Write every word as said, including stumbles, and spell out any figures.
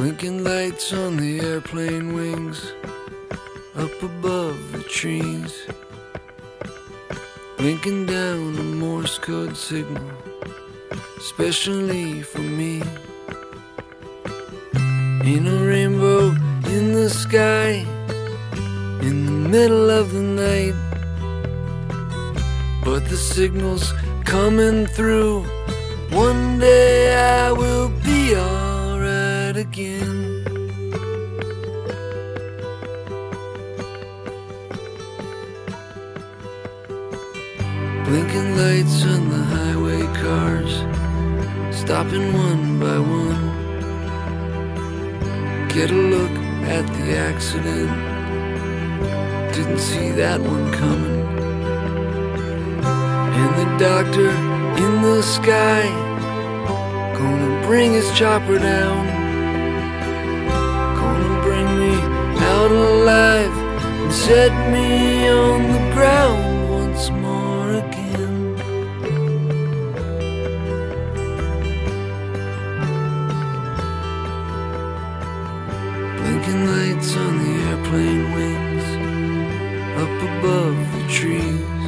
Blinking lights on the airplane wings, up above the trees, blinking down a Morse code signal, especially for me. Ain't a rainbow in the sky, in the middle of the night, but the signal's coming through. One day I will be alright again. Blinking lights on the highway cars, stopping one by one. Get a look at the accident, didn't see that one coming. And the doctor in the sky, gonna bring his chopper down, gonna bring me out alive and set me on the ground once more again. Blinking lights on the airplane wings, up above the trees,